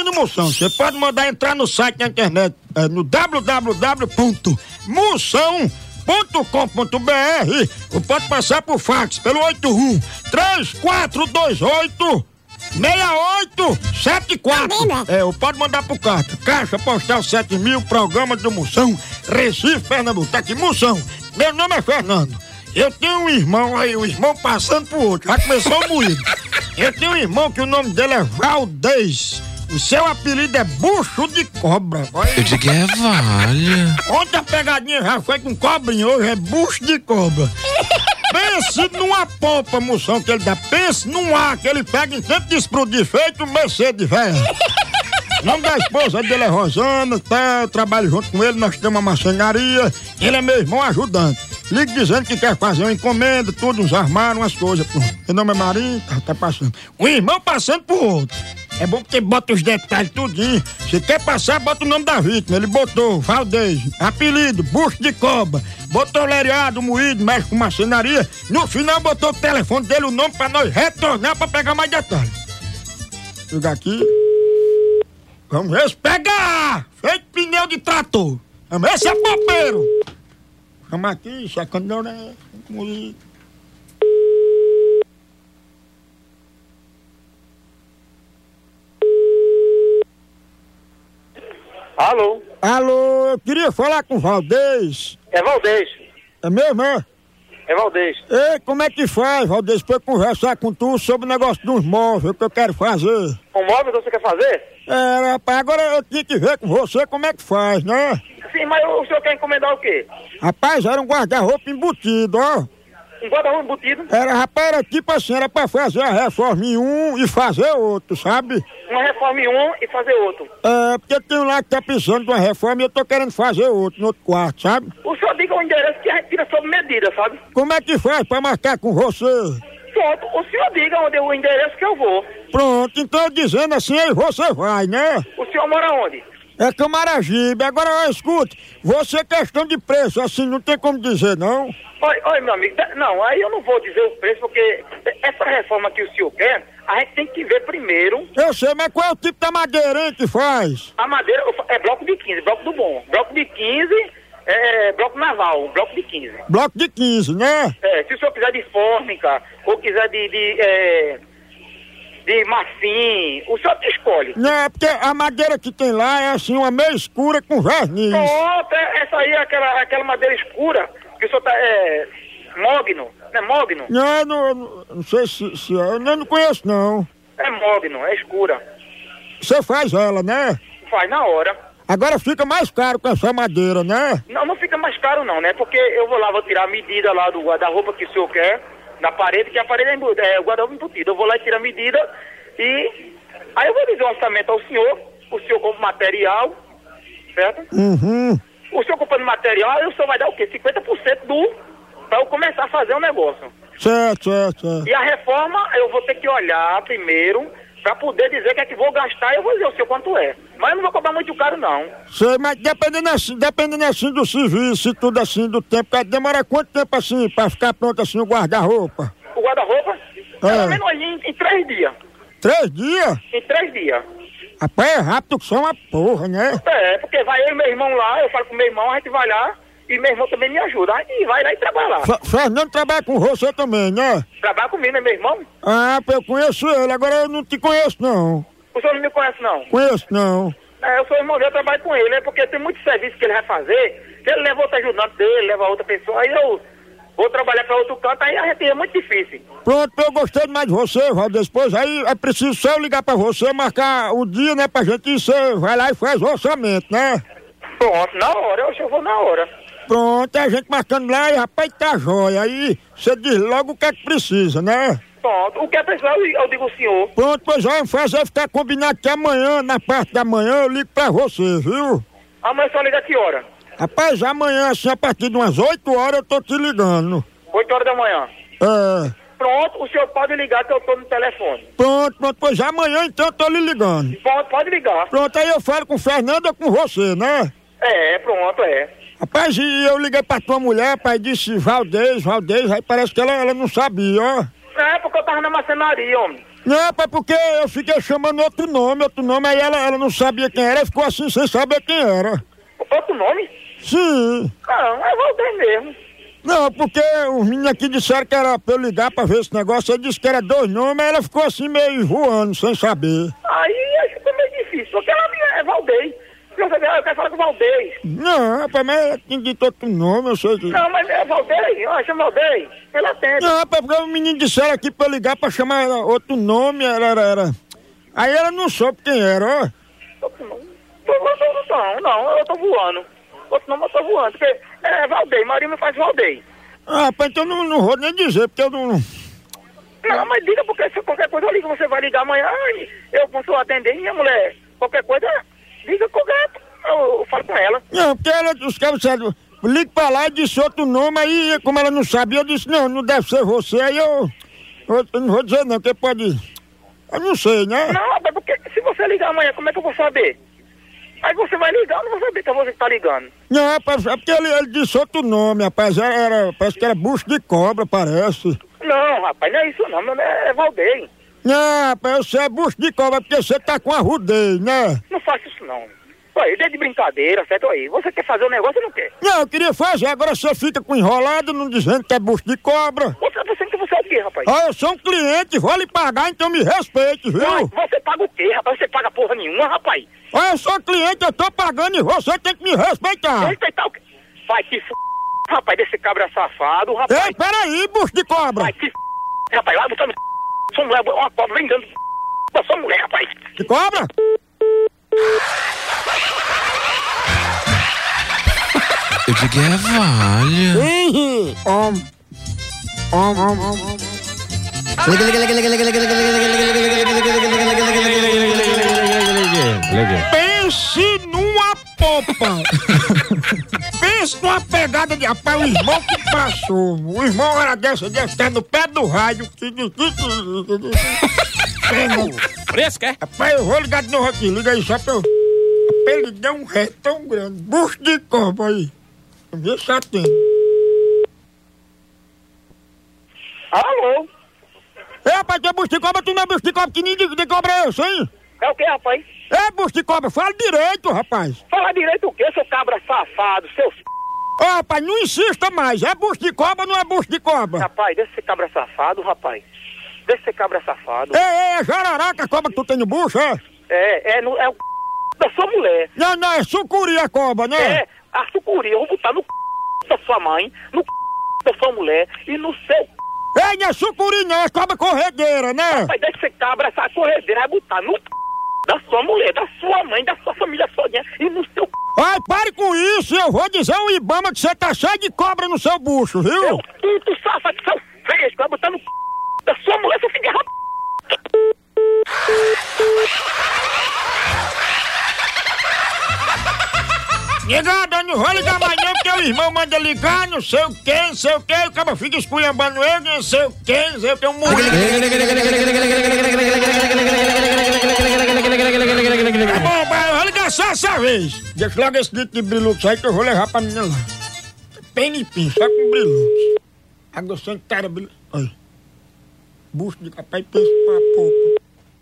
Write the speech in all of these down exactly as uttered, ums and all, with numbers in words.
no Moção. Você pode mandar entrar no site da internet, é, no w w w ponto moção ponto com ponto b r, ou pode passar por fax pelo oito um três quatro dois oito seis oito sete quatro. É, ou pode mandar por carta. Caixa Postal sete mil, Programa do Moção, Recife, Pernambuco. Tá aqui, Moção. Meu nome é Fernando. Eu tenho um irmão aí, um irmão passando pro outro. Já começou moído. Eu tenho um irmão que o nome dele é Valdez. O seu apelido é Bucho de Cobra. Olha. Eu digo é Valha. Ontem a pegadinha já foi com cobrinha, hoje é Bucho de Cobra. Pense numa polpa, Moção, que ele dá. Pense num ar que ele pega em tempo de explodir, feito um Mercedes, velho. O nome da esposa dele é Rosana, tá? Eu trabalho junto com ele, nós temos uma marcenaria. Ele é meu irmão ajudante. Liga dizendo que quer fazer uma encomenda, tudo, uns armários, umas coisas. Meu nome é Marinho, tá, tá passando. Um irmão passando pro outro. É bom porque bota os detalhes tudinho. Se quer passar, bota o nome da vítima. Ele botou Valdez, apelido, Bucho de Cobra. Botou lereado, moído, mexe com marcenaria. No final botou o telefone dele, o nome pra nós retornar pra pegar mais detalhes. Liga aqui. Vamos ver se pegar! Feito pneu de trator. Vamos ver se é popeiro. Vamos aqui, checando a orelha. Moído. Alô? Alô, eu queria falar com o Valdez. É Valdez. É mesmo, é? É Valdez. Ei, como é que faz, Valdez, pra eu conversar com tu sobre o negócio dos móveis que eu quero fazer? Um móvel que você quer fazer? É, rapaz, agora eu tinha que ver com você como é que faz, né? Sim, mas o senhor quer encomendar o quê? Rapaz, era um guarda-roupa embutido, ó. Um guarda-roupa embutido? Era, rapaz, era tipo assim, era pra fazer a reforma em um e fazer outro, sabe? Uma reforma em um e fazer outro. É, porque tem um lá que tá precisando de uma reforma e eu tô querendo fazer outro no outro quarto, sabe? O senhor diga o endereço que a gente tira sob medida, sabe? Como é que faz pra marcar com você? Pronto, o senhor diga onde é o endereço que eu vou. Pronto, então dizendo assim, aí você vai, né? O senhor mora onde? É Camaragibe. Agora, ó, escute, você questão de preço, assim, não tem como dizer, não? Olha, olha, meu amigo, não, aí eu não vou dizer o preço, porque essa reforma que o senhor quer, a gente tem que ver primeiro. Eu sei, mas qual é o tipo da madeira, hein, que faz? A madeira é bloco de quinze, bloco do bom. Bloco de quinze é bloco naval, bloco de quinze. Bloco de quinze, né? É, se o senhor quiser de fórmica, ou quiser de... de é... de marfim, o senhor te escolhe. Não, é porque a madeira que tem lá é assim, uma meio escura com verniz. Pronto, essa aí é aquela, aquela madeira escura, que o senhor tá, é, mogno, não é mogno? Não, eu não, não, não sei se, se é, eu não, não conheço não. É mogno, é escura. Você faz ela, né? Faz na hora. Agora fica mais caro com essa madeira, né? Não, não fica mais caro não, né? Porque eu vou lá, vou tirar a medida lá do guarda-roupa que o senhor quer, na parede, que a parede é, embu- é o guarda-roupa embutido. Eu vou lá e tiro a medida e aí eu vou dizer o orçamento ao senhor, o senhor compra material, certo? Uhum. O senhor comprando material, aí o senhor vai dar o quê? cinquenta por cento do... pra eu começar a fazer o negócio. Certo, certo, certo. E a reforma, eu vou ter que olhar primeiro, pra poder dizer o que é que vou gastar, e eu vou dizer o senhor quanto é. Mas eu não vou cobrar muito caro, não. Sei, mas dependendo assim, dependendo assim do serviço e tudo assim, do tempo, vai demorar quanto tempo assim, pra ficar pronto assim o guarda-roupa? O guarda-roupa, É. pelo menos aí em, em três dias. Três dias? Em três dias. Rapaz, é rápido que só uma porra, né? É, porque vai eu e meu irmão lá, eu falo com meu irmão, a gente vai lá, e meu irmão também me ajuda. A gente vai lá e trabalha lá. F- Fernando trabalha com você também, né? Trabalha comigo, né, meu irmão? Ah, eu conheço ele, agora eu não te conheço não. O senhor não me conhece, não? Conheço não. É, eu sou irmão dele, eu trabalho com ele, né? Porque tem muito serviço que ele vai fazer, que ele leva outro ajudante dele, leva outra pessoa, aí eu vou trabalhar pra outro canto, aí a gente é muito difícil. Pronto, eu gostei mais de você, Valdez. Depois aí é preciso só eu ligar pra você, marcar o dia, né, pra gente ir, você vai lá e faz o orçamento, né? Pronto, na hora, eu, eu vou na hora. Pronto, a gente marcando lá e rapaz tá jóia. Aí você diz logo o que é que precisa, né? Pronto, o que é precisar, eu, eu digo ao senhor. Pronto, pois vamos fazer ficar combinado que amanhã, na parte da manhã, eu ligo pra você, viu? Amanhã só liga que hora? Rapaz, amanhã, assim, a partir de umas oito horas, eu tô te ligando. oito horas da manhã. É. Pronto, o senhor pode ligar que eu tô no telefone. Pronto, pronto, pois amanhã então eu tô lhe ligando. Pode, pode ligar. Pronto, aí eu falo com o Fernando ou com você, né? É, pronto, é. Rapaz, e eu liguei pra tua mulher, pai, disse Valdez, Valdez, aí parece que ela, ela não sabia, ó. É, porque eu tava na marcenaria, homem. Não, pai, porque eu fiquei chamando outro nome, outro nome, aí ela, ela não sabia quem era, ficou assim sem saber quem era. Outro nome? Sim. Não, é Valdeir mesmo. Não, porque os meninos aqui disseram que era pra eu ligar pra ver esse negócio, eu disse que era dois nomes, aí ela ficou assim meio voando, sem saber. Aí acho que foi meio difícil, porque ela é Valdeir. Eu quero falar com o Valdeir. Não, rapaz, mas ela tinha dito outro nome, eu sei que... Não, mas é Valdeir, ó, chama Valdeir. Ele atende. Não, rapaz, porque os meninos disseram aqui pra eu ligar pra chamar ela, outro nome, era, era, era... Aí ela não soube quem era, ó. Outro nome? Não, não, eu tô voando. Outro nome eu tô voando, porque é Valdeir, Maria me faz Valdeir. Ah, rapaz, então não, não vou nem dizer, porque eu não... Não, mas liga, porque se qualquer coisa eu ligo, você vai ligar amanhã, eu posso atender, minha mulher, qualquer coisa... Liga com o gato, eu, eu falo com ela. Não, porque ela, os caras disseram, liga pra lá e disse outro nome, aí como ela não sabia, eu disse, não, não deve ser você, aí eu, eu, eu não vou dizer não, porque pode, eu não sei, né? Não, rapaz, porque se você ligar amanhã, como é que eu vou saber? Aí você vai ligar, eu não vou saber que é você que tá ligando. Não, rapaz, é porque ele, ele disse outro nome, rapaz, era, era, parece que era bucho de cobra, parece. Não, rapaz, não é isso não, meu nome é Valdeir. Não, rapaz, você é bucho de cobra porque você tá com arrudez, né? Não faça isso não. Aí, desde de brincadeira, certo aí. Você quer fazer o um negócio ou não quer? Não, eu queria fazer, agora você fica com enrolado, não dizendo que é bucho de cobra. Você tá pensando que você é o quê, rapaz? Ah, eu sou um cliente, vou lhe pagar, então me respeite, viu? Não, você paga o quê, rapaz? Você paga porra nenhuma, rapaz. Ah, eu sou cliente, eu tô pagando e você tem que me respeitar. Respeitar o quê? Vai te f... Rapaz, desse cabra safado, rapaz. Ei, peraí, bucho de cobra. Vai te f... Rapaz, lá botando sua mulher, uma cobra vem dando da sua mulher, rapaz. De cobra? Eu digo, é valha. Ih, om. Om, om, om. Pense numa popa. Pense numa pegada de... Rapaz, o irmão que passou. O irmão era dessa, deve estar no pé do rádio. Preço, quer? Rapaz, eu vou ligar de novo aqui. Liga aí só pra eu... Rapaz, ele deu um ré tão grande. Bucho de cobra aí. Vê se atende. Alô? Ei, rapaz, tu é bucho de cobra, tu não é bucho de cobra, que nem de, de cobra é esse, hein? É o quê, rapaz? É, bucho de cobra, fala direito, rapaz. Fala direito o quê, seu cabra safado, seu f... Ô, rapaz, não insista mais. É bucho de cobra ou não é bucho de cobra? Rapaz, deixa esse cabra safado, rapaz. Deixa esse cabra safado. Ei, ei, é jararaca a cobra que tu tem no bucho, é? É, é, no, é o c... da sua mulher. Não, não, é sucuri a cobra, né? É, a sucuri, eu vou botar no c... da sua mãe, no c... da sua mulher e no seu c... Ei, não é sucuri não, é cobra corredeira, né? Rapaz, deixa esse cabra, essa corredeira, vai botar no c... da sua mulher, da sua mãe, da sua família todinha e no seu c... Ai, pare com isso, eu vou dizer ao Ibama que você tá cheio de cobra no seu bucho, viu? Seu puto safado, seu fresco, vai botar no c... da sua mulher, seu filho de rap... Negada, não vou ligar mais não, porque o irmão manda ligar, não sei o que, não sei o que, o cara fica esculhambando ele, não sei o que, não sei o que, um mulher. Tá bom, pai, eu vou ligar só essa vez. Deixa logo esse litro de brilux aí que eu vou levar pra menina lá. Bem limpinho, só com brilux. Água sanitária, brilux. Olha. Bucho de capaz e pensa pra pouco.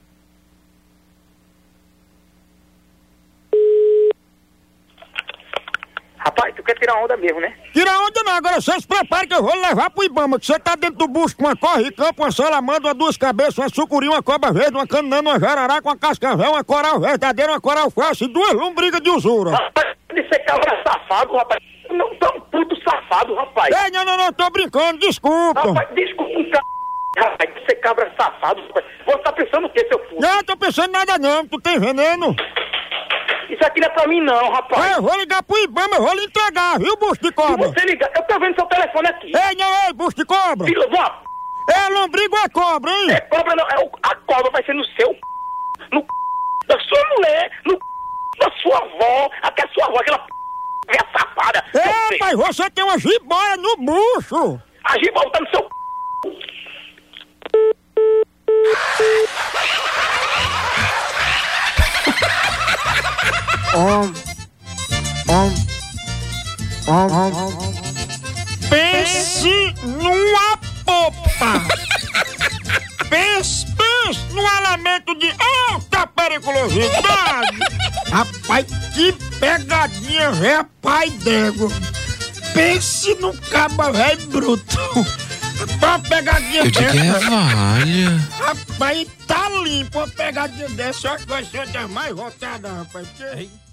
Rapaz, tu quer tirar onda mesmo, né? Tira onda não, agora você se prepare que eu vou levar pro Ibama, que você tá dentro do bucho com uma corre-campo, uma salamandra, uma duas cabeças, uma sucuri, uma cobra verde, uma canana, uma jararaca, uma cascavel, uma coral verdadeira, uma coral falsa e duas lombrigas de usura. Rapaz, de ser cabra safado, rapaz. Não tão puto safado, rapaz. Ei, não, não, não, tô brincando, desculpa. Rapaz, desculpa um c... Rapaz, de ser cabra safado, rapaz. Você tá pensando o quê, seu puto? Não, tô pensando nada não, tu tem veneno. Isso aqui não é pra mim não, rapaz. É, eu vou ligar pro Ibama, eu vou lhe entregar, viu, bucho de Se cobra? você ligar, eu tô vendo seu telefone aqui. Ei, não, ei, bucho de cobra. Filho de uma... É lombrigo ou é cobra, hein? É cobra não, é o... a cobra vai ser no seu c... no c... da sua mulher, no c... da sua avó, até a sua avó, aquela p... velha safada. É, pai, você tem uma jiboia no bucho. A giba tá no seu c... Om, om, om, om. Pense numa popa. Pense, pense. Pense num elemento de alta periculosidade. Rapaz, que pegadinha, velho, pai d'égua. Pense no caba velho bruto. Uma pegadinha Eu digo é valha. Rapaz, tá limpo uma pegadinha dessa. Eu acho que vai ser uma das mais votadas, rapaz.